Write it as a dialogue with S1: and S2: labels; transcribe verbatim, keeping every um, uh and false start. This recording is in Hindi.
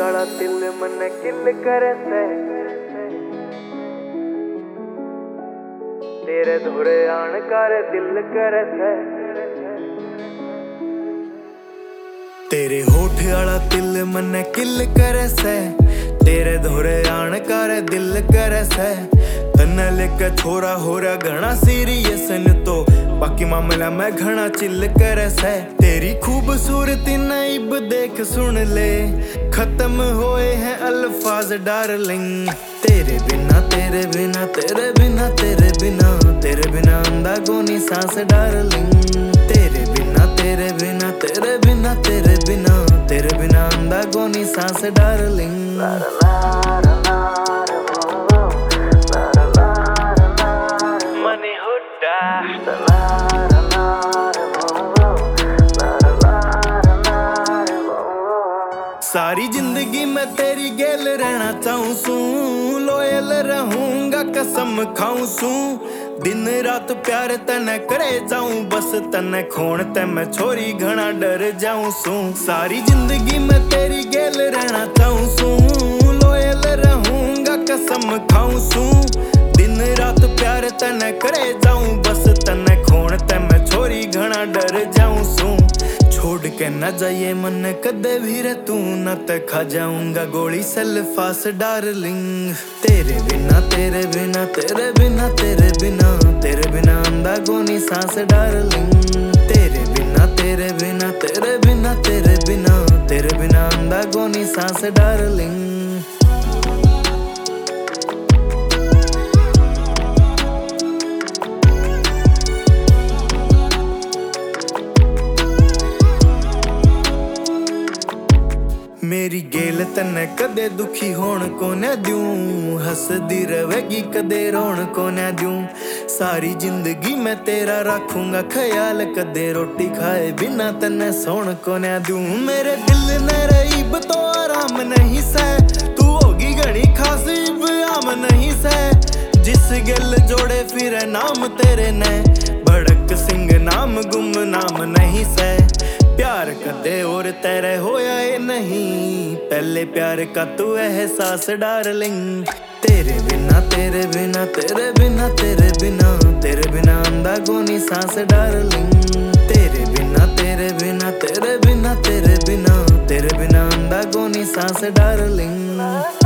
S1: आला दिल मन किल करे से तेरे धोरे आन कर दिल करे से तेरे होठ आला दिल मन किल करे से तेरे धोरे आन कर दिल करे से तन्ने लेके छोरा हो रहा घना सीरियस न तो बाकी मामला मैं घना चिल करे से तेरी खूबसूरती नाइब देख सुन ले खत्म होए हैं अल्फाज डार्लिंग तेरे बिना तेरे बिना तेरे बिना तेरे बिना तेरे बिना अंधा गोनी सांस डार्लिंग तेरे बिना तेरे बिना तेरे बिना तेरे बिना तेरे बिना अंधा गोनी सांस डार्लिंग सारी जिंदगी मैं तेरी गेल रहना चाहूं सू लोयल रहूंगा कसम खाऊं सू दिन रात प्यार तने करे जाऊं बस तने खोण ते मैं छोरी घना डर जाऊं सू सारी जिंदगी मैं तेरी गेल रहना चाहूं सू लोयल रहूंगा कसम खाऊं सू दिन रात प्यार तने करे जाऊं बस तने खोण ते मैं छोरी घना डर जाऊं सू छोड़ के न जाइए मन कदे भी रे तू न ते खा जाऊंगा गोली सल्फास डार्लिंग तेरे बिना तेरे बिना तेरे बिना तेरे बिना तेरे बिना अंधा गोनी सांस डार्लिंग तेरे बिना तेरे बिना तेरे बिना तेरे बिना तेरे बिना अंधा गोनी सांस डार्लिंग मेरी गेल तन्ने कदे दुखी होण को न दूं हसदी रवेगी कदे रोण को न दूं सारी जिंदगी मैं तेरा रखूंगा ख्याल कदे रोटी खाए बिना तन्ने सोण को न दूं मेरे दिल ने रईब तो आराम नहीं सह तू होगी घनी खास इब आम नहीं सह जिस गिल जोड़े फिर नाम तेरे ने भड़क सिंह नाम गुम नाम नहीं सह प्यार कदे और तेरे होया ये नहीं पहले प्यार का तू एहसास डार्लिंग तेरे बिना तेरे बिना तेरे बिना तेरे बिना तेरे बिना अंधा गोनी सांस डार्लिंग तेरे बिना तेरे बिना तेरे बिना तेरे बिना तेरे बिना अंधा गोनी सांस डार्लिंग।